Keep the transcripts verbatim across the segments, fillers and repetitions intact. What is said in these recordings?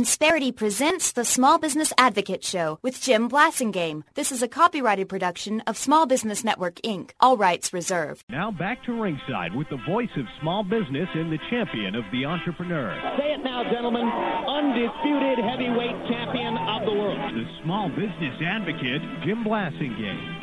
Insperity presents the Small Business Advocate Show with Jim Blasingame. This is a copyrighted production of Small Business Network, Incorporated. All rights reserved. Now back to ringside with the voice of small business and the champion of the entrepreneur. Say it now, gentlemen. Undisputed heavyweight champion of the world. The Small Business Advocate, Jim Blasingame.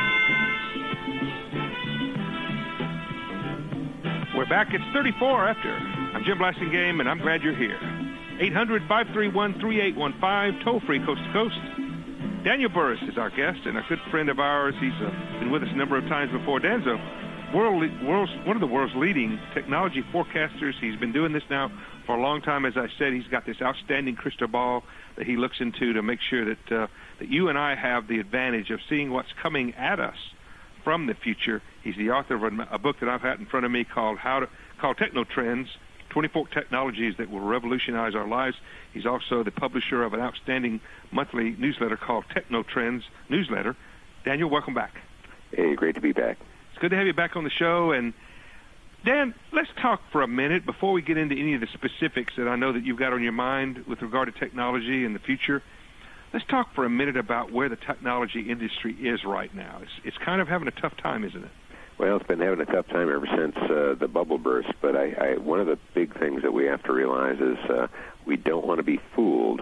We're back. It's thirty-four after. I'm Jim Blasingame, and I'm glad you're here. eight hundred, five three one, three eight one five, toll-free coast to coast. Daniel Burris is our guest and a good friend of ours. He's uh, been with us a number of times before. Dan's a world, world's, one of the world's leading technology forecasters. He's been doing this now for a long time. As I said, he's got this outstanding crystal ball that he looks into to make sure that, uh, that you and I have the advantage of seeing what's coming at us from the future. He's the author of a, a book that I've had in front of me called How to, called Techno Trends, twenty-four Technologies That Will Revolutionize Our Lives. He's also the publisher of an outstanding monthly newsletter called Techno Trends Newsletter. Daniel, welcome back. Hey, great to be back. It's good to have you back on the show. And Dan, let's talk for a minute before we get into any of the specifics that I know that you've got on your mind with regard to technology and the future. Let's talk for a minute about where the technology industry is right now. It's, it's kind of having a tough time, isn't it? Well, it's been having a tough time ever since uh, the bubble burst, but I, I, one of the big things that we have to realize is uh, we don't want to be fooled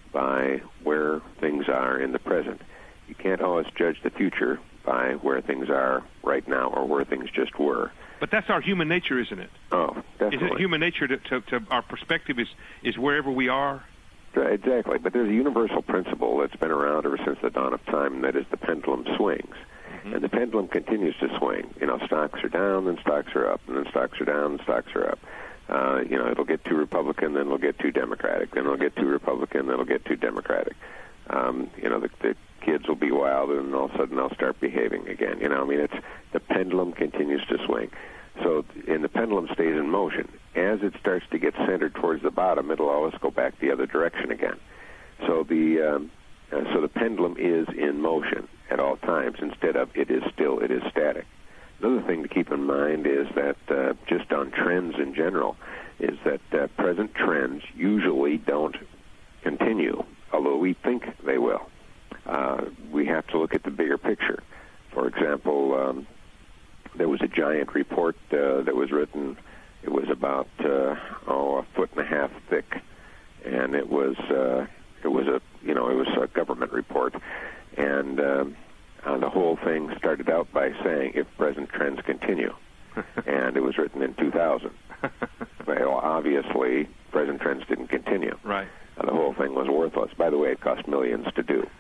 by where things are in the present. You can't always judge the future by where things are right now or where things just were. But that's our human nature, isn't it? Oh, definitely. Is it human nature to, to, to our perspective is, is wherever we are? Exactly, but there's a universal principle that's been around ever since the dawn of time, and that is the pendulum swings. And the pendulum continues to swing. You know, stocks are down, then stocks are up, and then stocks are down, and stocks are up. Uh, you know, it'll get too Republican, then it'll get too Democratic, then it'll get too Republican, then it'll get too Democratic. Um, you know, the, the kids will be wild, and all of a sudden they'll start behaving again. You know, I mean, it's the pendulum continues to swing. So, and the pendulum stays in motion. As it starts to get centered towards the bottom, it'll always go back the other direction again. So the um, uh, so the pendulum is in motion at all times, instead of it is still, it is static. Another thing to keep in mind is that uh, just on trends in general, is that uh, present trends usually don't continue, although we think they will. Uh, we have to look at the bigger picture. For example, um, there was a giant report uh, that was written. It was about uh, oh a foot and a half thick, and it was uh, it was a you know it was a government report. And um, uh, the whole thing started out by saying, if present trends continue. And it was written in two thousand. Well, obviously, present trends didn't continue. Right. Uh, the whole thing was worthless. By the way, it cost millions to do.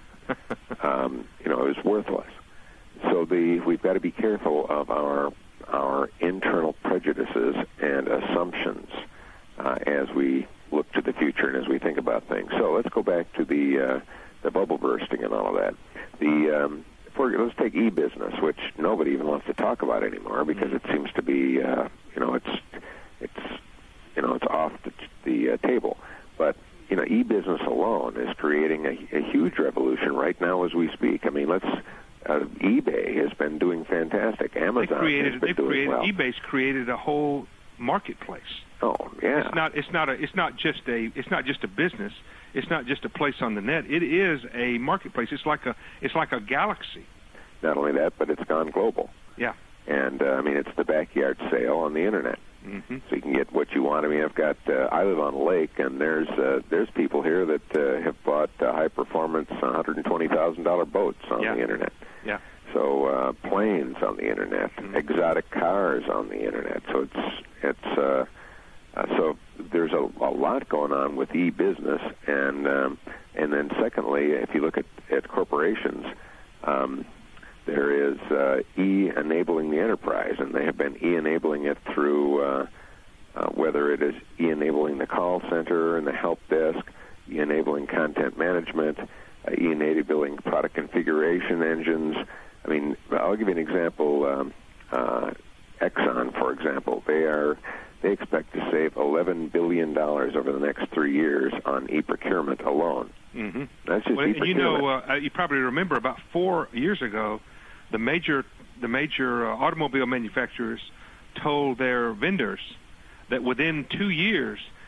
um, you know, it was worthless. So the we've got to be careful of our our internal prejudices and assumptions uh, as we look to the future and as we think about things. So let's go back to the... Uh, the bubble bursting and all of that. The um, for, let's take e-business, which nobody even wants to talk about anymore because it seems to be, uh, you know, it's it's you know it's off the, the uh, table. But you know, e-business alone is creating a, a huge revolution right now as we speak. I mean, let's uh, eBay has been doing fantastic. Amazon they created, has been they've doing created, well. eBay's created a whole marketplace. Oh yeah. It's not. It's not a. It's not just a. It's not just a business. It's not just a place on the net. It is a marketplace. It's like a. It's like a galaxy. Not only that, but it's gone global. Yeah. And uh, I mean, it's the backyard sale on the internet. Mm-hmm. So you can get what you want. I mean, I've got. Uh, I live on a lake, and there's uh, there's people here that uh, have bought uh, high performance, one hundred and twenty thousand dollar boats on yeah. the internet. Yeah. So uh, planes on the internet, mm-hmm. exotic cars on the internet. So it's it's. Uh, Uh, so there's a, a lot going on with e-business, and um, and then secondly, if you look at, at corporations, um, there is uh, e-enabling the enterprise, and they have been e-enabling it through uh, uh, whether it is e-enabling the call center and the help desk, e-enabling content management, uh, e-enabling product configuration engines. I mean, I'll give you an example. Um, uh, Exxon, for example, they are they expect to save eleven billion dollars over the next three years on e-procurement alone. Mm-hmm. That's just well, e-procurement. You know, uh, you probably remember about four years ago, the major the major uh, automobile manufacturers told their vendors that within two years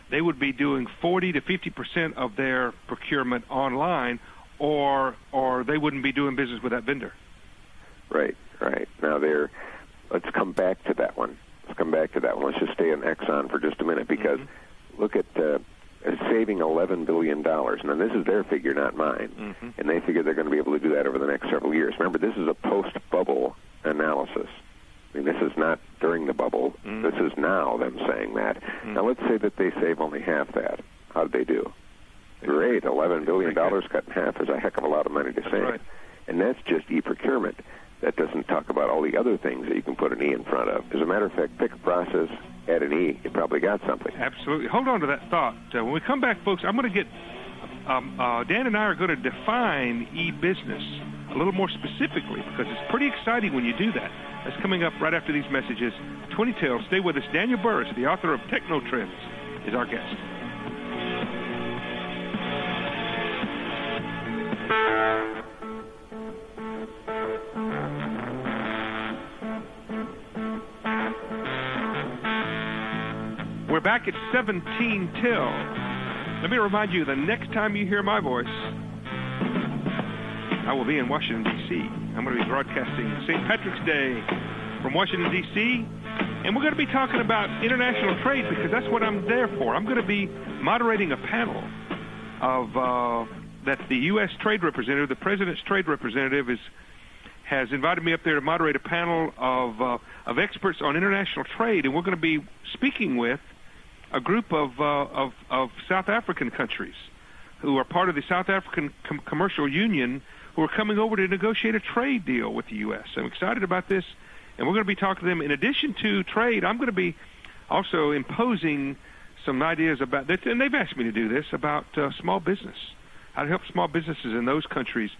they would be doing forty to fifty percent of their procurement online, or or they wouldn't be doing business with that vendor. Right, right. Now, they're, let's come back to that one. Let's come back to that one. Let's just stay on Exxon for just a minute, because mm-hmm. look at uh, saving eleven billion dollars. Now, this is their figure, not mine, mm-hmm. and they figure they're going to be able to do that over the next several years. Remember, this is a post-bubble analysis. I mean, this is not during the bubble. Mm-hmm. This is now them saying that. Mm-hmm. Now, let's say that they save only half that. How did they do? Great. eleven billion dollars cut in half is a heck of a lot of money to save. Right. And that's just e-procurement. That doesn't talk about all the other things that you can put an E in front of. As a matter of fact, pick a process, add an E, you probably got something. Absolutely. Hold on to that thought. Uh, when we come back, folks, I'm going to get, um, uh, Dan and I are going to define e-business a little more specifically, because it's pretty exciting when you do that. That's coming up right after these messages. twenty Tales, stay with us. Daniel Burrus, the author of Techno Trends, is our guest. We're back at seventeen till. Let me remind you, the next time you hear my voice, I will be in Washington, D C I'm going to be broadcasting Saint Patrick's Day from Washington, D C, and we're going to be talking about international trade, because that's what I'm there for. I'm going to be moderating a panel of uh, that the U S trade representative, the president's trade representative, is has invited me up there to moderate a panel of uh, of experts on international trade, and we're going to be speaking with a group of, uh, of of South African countries who are part of the South African Com- Commercial Union, who are coming over to negotiate a trade deal with the U S I'm excited about this, and we're going to be talking to them. In addition to trade, I'm going to be also imposing some ideas about that, and they've asked me to do this, about uh, small business, how to help small businesses in those countries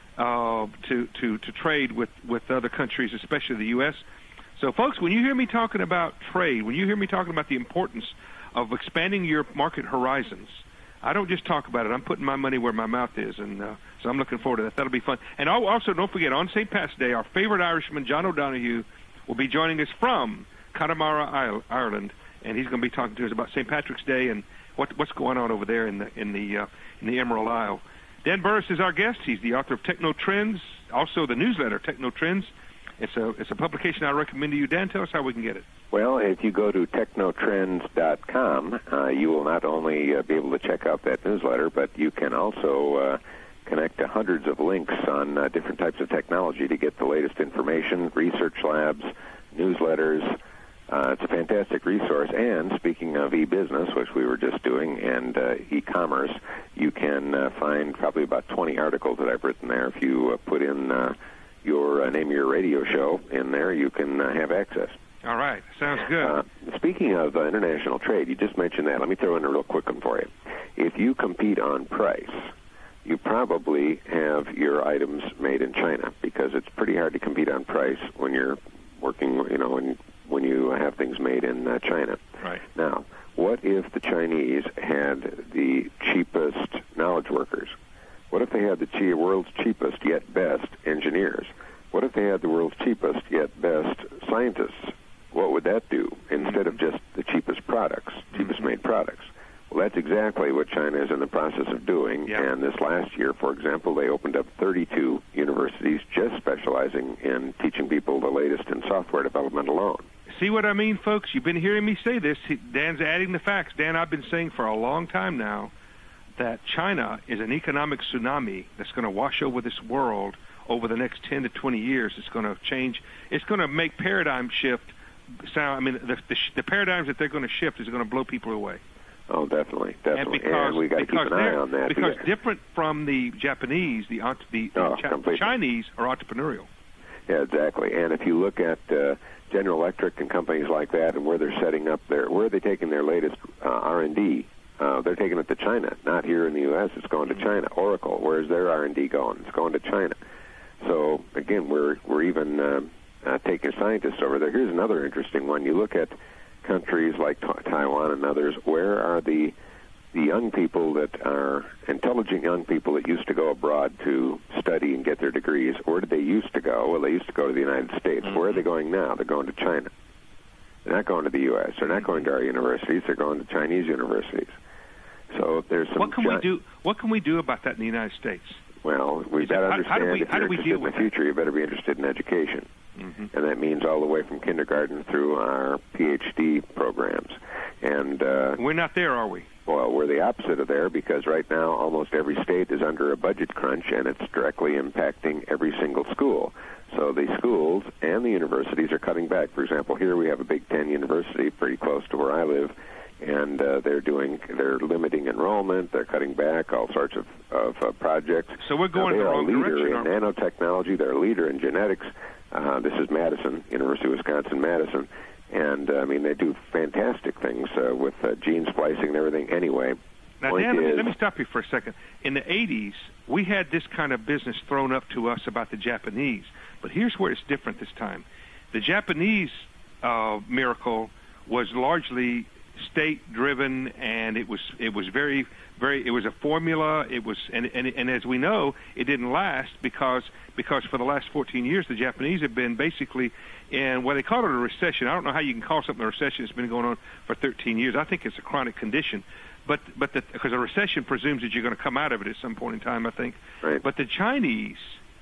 uh, to, to, to trade with, with other countries, especially the U S So, folks, when you hear me talking about trade, when you hear me talking about the importance of expanding your market horizons, I don't just talk about it. I'm putting my money where my mouth is, and uh, so I'm looking forward to that. That'll be fun. And also, don't forget, on Saint Pat's Day, our favorite Irishman, John O'Donohue, will be joining us from Connemara, Ireland, and he's going to be talking to us about Saint Patrick's Day and what, what's going on over there in the in the uh, in the Emerald Isle. Dan Burrus is our guest. He's the author of Techno Trends, also the newsletter Techno Trends. It's a it's a publication I recommend to you. Dan, tell us how we can get it. Well, if you go to techno trends dot com, uh, you will not only uh, be able to check out that newsletter, but you can also uh, connect to hundreds of links on uh, different types of technology to get the latest information, research labs, newsletters. Uh, it's a fantastic resource. And speaking of e-business, which we were just doing, and uh, e-commerce, you can uh, find probably about twenty articles that I've written there. If you uh, put in uh, your uh, name of your radio show in there, you can uh, have access. All right. Sounds good. Uh, speaking of uh, international trade, you just mentioned that. Let me throw in a real quick one for you. If you compete on price, you probably have your items made in China, because it's pretty hard to compete on price when you're working, you know, when, when you have things made in uh, China. Right. Now, what if the Chinese had the cheapest knowledge workers? What if they had the che- world's cheapest yet best engineers? What if they had the world's cheapest yet best scientists? What would that do instead of just the cheapest products, cheapest made products? Well, that's exactly what China is in the process of doing. Yeah. And this last year, for example, they opened up thirty-two universities just specializing in teaching people the latest in software development alone. See what I mean, folks? You've been hearing me say this. Dan's adding the facts. Dan, I've been saying for a long time now that China is an economic tsunami that's going to wash over this world over the next ten to twenty years. It's going to change. It's going to make paradigm shift. Sound, I mean, the, the, the paradigms that they're going to shift is going to blow people away. Oh, definitely, definitely. And, because, and we got to keep an eye on that. Because because different from the Japanese, the, the, oh, the Chinese are entrepreneurial. Yeah, exactly. And if you look at uh, General Electric and companies like that, and where they're setting up their, where are they taking their latest uh, R and D? Uh, they're taking it to China, not here in the U S It's going to China. Oracle, where's their R and D going? It's going to China. So again, we're we're even uh, uh, taking scientists over there. Here's another interesting one. You look at countries like ta- Taiwan and others. Where are the the young people that are intelligent young people that used to go abroad to study and get their degrees? Where did they used to go? Well, they used to go to the United States. Mm-hmm. Where are they going now? They're going to China. They're not going to the U S They're not going to our universities. They're going to Chinese universities. So there's some. What can gi- we do? What can we do about that in the United States? Well, we've got to How- understand how do we- if how you're do we interested deal in with the that? future, you better be interested in education. Mm-hmm. And that means all the way from kindergarten through our P H D programs. And uh, We're not there, are we? well, we're the opposite of there because right now almost every state is under a budget crunch, and it's directly impacting every single school. So the schools and the universities are cutting back. For example, here we have a Big Ten university pretty close to where I live, and uh, they're doing they're limiting enrollment. They're cutting back all sorts of of uh, projects. So we're going now, in the wrong they're a leader direction, in aren't we? nanotechnology. They're a leader in genetics. Uh, this is Madison, University of Wisconsin-Madison. And, uh, I mean, they do fantastic things uh, with uh, gene splicing and everything. Anyway, Now, point Dan, let me, is, let me stop you for a second. In the eighties, we had this kind of business thrown up to us about the Japanese. But here's where it's different this time. The Japanese uh, miracle was largely state-driven, and it was it was very very it was a formula. It was and and, and as we know, it didn't last because because for the last fourteen years, the Japanese have been basically in what they call it a recession. I don't know how you can call something a recession. It's been going on for thirteen years. I think it's a chronic condition. But but because a recession presumes that you're going to come out of it at some point in time, I think. Right. But the Chinese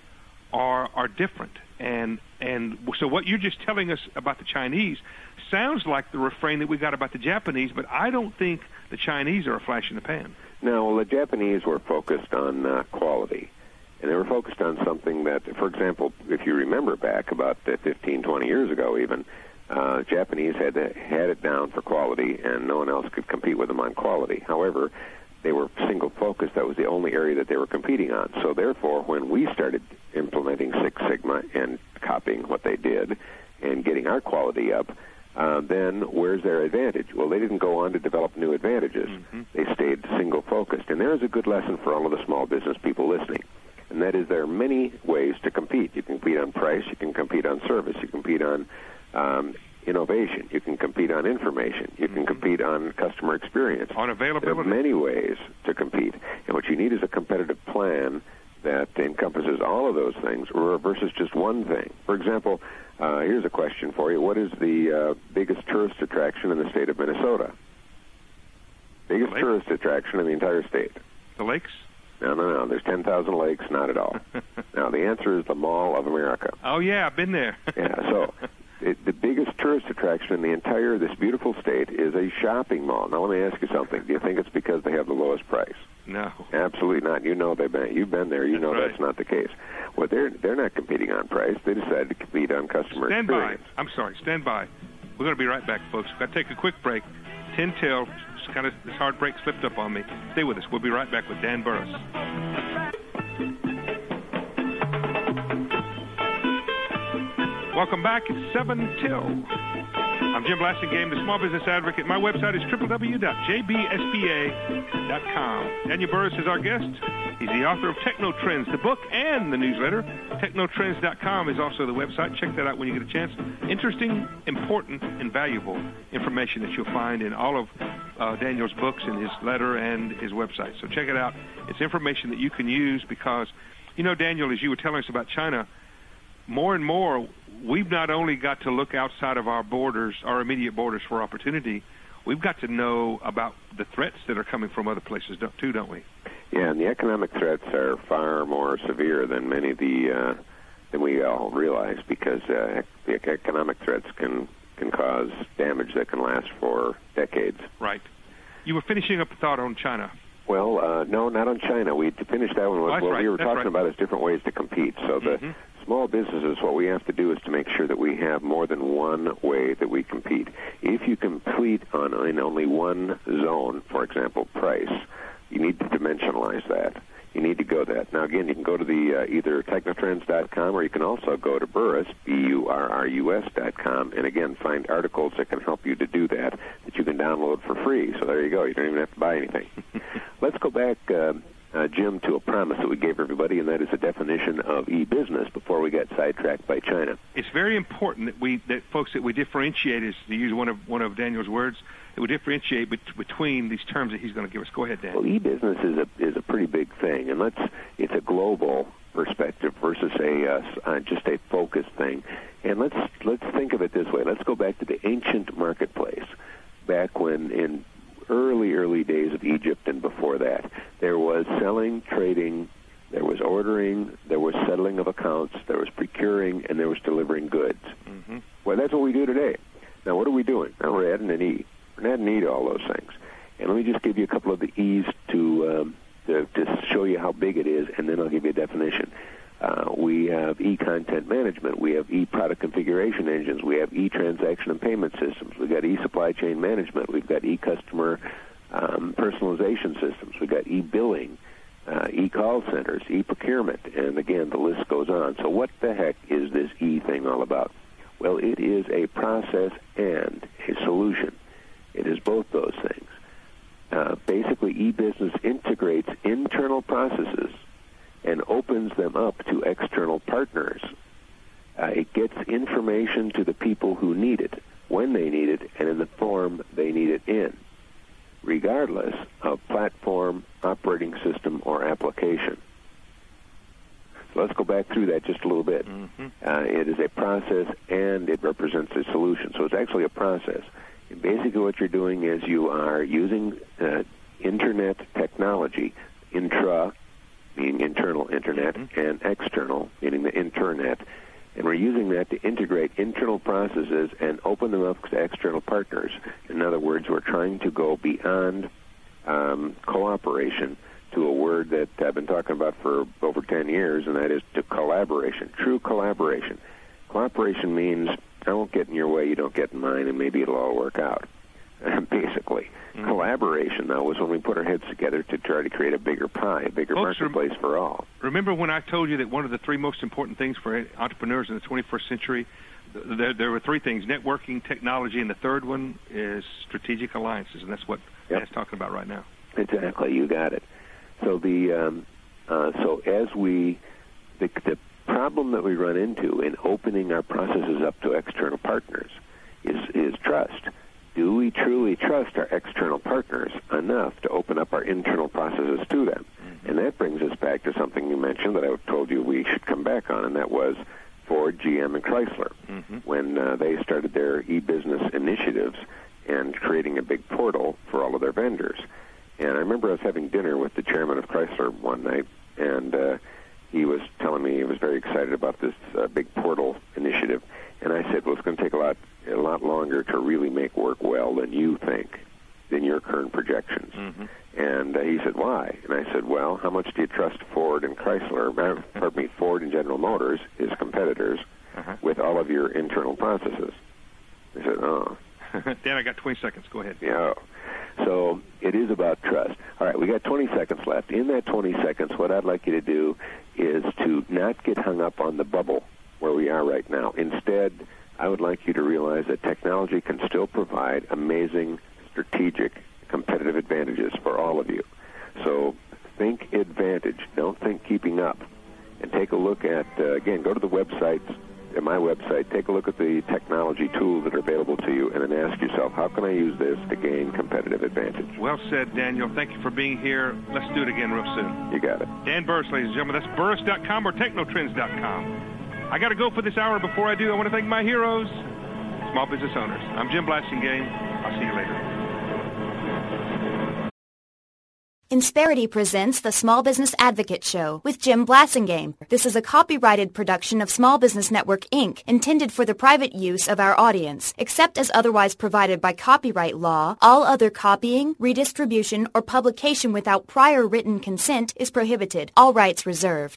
are are different, and and so what you're just telling us about the Chinese sounds like the refrain that we got about the Japanese. But I don't think the Chinese are a flash in the pan. no, well, the Japanese were focused on uh, quality. And they were focused on something that, for example, if you remember back about uh, fifteen, twenty years ago even, uh, Japanese had to, had it down for quality, and no one else could compete with them on quality. However, they were single-focused. That was the only area that they were competing on. So therefore, when we started implementing Six Sigma and copying what they did and getting our quality up, uh, then where's their advantage? Well, they didn't go on to develop new advantages. Mm-hmm. They stayed single-focused. And there is a good lesson for all of the small business people listening. And that is there are many ways to compete. You can compete on price. You can compete on service. You can compete on um, innovation. You can compete on information. You can Mm-hmm. compete on customer experience. On availability. There are many ways to compete. And what you need is a competitive plan that encompasses all of those things versus just one thing. For example, uh, here's a question for you. What is the uh, biggest tourist attraction in the state of Minnesota? Biggest Lake? tourist attraction in the entire state. The lakes? No, no, no. There's ten thousand lakes. Not at all. Now, the answer is the Mall of America. Oh, yeah, I've been there. Yeah, so it, the biggest tourist attraction in the entire, this beautiful state is a shopping mall. Now, let me ask you something. Do you think it's because they have the lowest price? No. Absolutely not. You know they've been, you've been there. You know That's right. that's not the case. Well, they're, they're not competing on price. They decided to compete on customer Stand by. experience. I'm sorry. Stand by. We're going to be right back, folks. We've got to take a quick break. ten till. Kind of this hard break slipped up on me. Stay with us. We'll be right back with Dan Burris. Welcome back. It's seven till. I'm Jim Blasingame, the Small Business Advocate. My website is w w w dot j b s b a dot com. Daniel Burris is our guest. He's the author of Techno Trends, the book and the newsletter. techno trends dot com is also the website. Check that out when you get a chance. Interesting, important, and valuable information that you'll find in all of uh, Daniel's books and his letter and his website. So check it out. It's information that you can use because, you know, Daniel, as you were telling us about China, more and more, we've not only got to look outside of our borders, our immediate borders for opportunity, we've got to know about the threats that are coming from other places too, don't we? Yeah, and the economic threats are far more severe than many of the uh, than we all realize because uh, the economic threats can can cause damage that can last for decades. Right. You were finishing up the thought on China. Well, uh, no, not on China. We finished that one. Oh, What that's right. we were That's talking right. about is different ways to compete. So the Mhm. small businesses, what we have to do is to make sure that we have more than one way that we compete. If you compete on in only one zone, for example, price, you need to dimensionalize that. You need to go that. Now, again, you can go to the uh, either techno trends dot com or you can also go to Burris, B U R R U S dot com, and, again, find articles that can help you to do that that you can download for free. So there you go. You don't even have to buy anything. Let's go back, uh, uh, Jim, to a promise that we gave everybody, and that is a definition of e-business before we get sidetracked by China. It's very important that we, that folks, that we differentiate, is to use one of one of Daniel's words, that we differentiate bet- between these terms that he's going to give us. Go ahead, Dan. Well, e-business is a is a pretty big thing, and let's it's a global perspective versus a uh, uh, just a focused thing. And let's let's think of it this way. Let's go back to the ancient marketplace, back when in early, early days of Egypt and before that, there was selling, trading, there was ordering, there was settling of accounts, there was procuring, and there was delivering goods. Mm-hmm. Well, that's what we do today. Now, what are we doing? Now, we're adding an E. We're adding an E to all those things. And let me just give you a couple of the E's to, um, to, to show you how big it is, and then I'll give you a definition. Uh, we have e-content management. We have e-product configuration engines. We have e-transaction and payment systems. We've got e-supply chain management. We've got e-customer um, personalization systems. We've got e-billing, uh, e-call centers, e-procurement, and again, the list goes on. So what the heck is this E thing all about? Well, it is a process and a solution. It is both those things. Uh, basically, e-business integrates internal processes and opens them up to external partners. Uh, it gets information to the people who need it, when they need it, and in the form they need it in, regardless of platform, operating system, or application. So let's go back through that just a little bit. Mm-hmm. Uh, it is a process, and it represents a solution. So it's actually a process. And basically what you're doing is you are using uh, Internet technology, intra, meaning internal Internet, mm-hmm. and external, meaning the Internet. And we're using that to integrate internal processes and open them up to external partners. In other words, we're trying to go beyond um, cooperation to a word that I've been talking about for over ten years, and that is to collaboration, true collaboration. Cooperation means I won't get in your way, you don't get in mine, and maybe it'll all work out, basically. Mm-hmm. Collaboration, though, was when we put our heads together to try to create a bigger pie, a bigger Folks, marketplace rem- for all. Remember when I told you that one of the three most important things for entrepreneurs in the twenty-first century, th- there, there were three things, networking, technology, and the third one is strategic alliances, and that's what Yep. Matt's talking about right now. Exactly, you got it. So the um, uh, so as we the, the problem that we run into in opening our processes up to external partners is is trust. Do we truly trust our external partners enough to open up our internal processes to them? Mm-hmm. And that brings us back to something you mentioned that I told you we should come back on, and that was Ford, G M, and Chrysler. Mm-hmm. When uh, they started their e-business initiatives and creating a big portal for all of their vendors. And I remember I was having dinner with the chairman of Chrysler one night, and uh, he was telling me he was very excited about this uh, big portal initiative. And I said, well, it's going to take a lot a lot longer to really make work well than you think, than your current projections. Mm-hmm. And uh, he said, why? And I said, well, how much do you trust Ford and Chrysler, uh, pardon me, Ford and General Motors, his competitors, uh-huh. with all of your internal processes? I said, oh. Dan, I got twenty seconds. Go ahead. Yeah. So it is about trust. All right, we got twenty seconds left. In that twenty seconds, what I'd like you to do is to not get hung up on the bubble where we are right now. Instead, I would like you to realize that technology can still provide amazing strategic competitive advantages for all of you. So think advantage. Don't think keeping up. And take a look at, uh, again, go to the website, at my website, take a look at the technology tools that are available to you, and then ask yourself, how can I use this to gain competitive advantage? Well said, Daniel. Thank you for being here. Let's do it again real soon. You got it. Dan Burris, ladies and gentlemen. That's burris dot com or technotrends dot com. I got to go for this hour. Before I do, I want to thank my heroes, small business owners. I'm Jim Blasingame. I'll see you later. Insperity presents the Small Business Advocate Show with Jim Blasingame. This is a copyrighted production of Small Business Network, Incorporated, intended for the private use of our audience. Except as otherwise provided by copyright law, all other copying, redistribution, or publication without prior written consent is prohibited. All rights reserved.